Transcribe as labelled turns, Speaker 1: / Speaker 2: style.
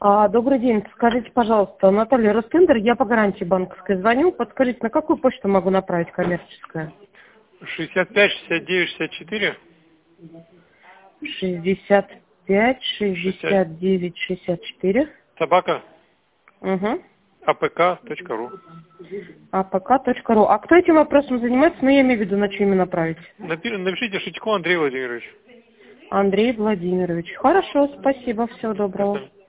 Speaker 1: Добрый день. Скажите, пожалуйста, Наталья Ростендер, я по гарантии банковской звоню. Подскажите, на какую почту могу направить коммерческое?
Speaker 2: 65, 69, 64.
Speaker 1: 65, 69, 64.
Speaker 2: Собака.
Speaker 1: Угу.
Speaker 2: apk.ru.
Speaker 1: apk.ru. А кто этим вопросом занимается? Ну, я имею в виду, на что именно направить.
Speaker 2: Напишите Шитько Андрей Владимирович.
Speaker 1: Андрей Владимирович. Хорошо, спасибо, всего доброго.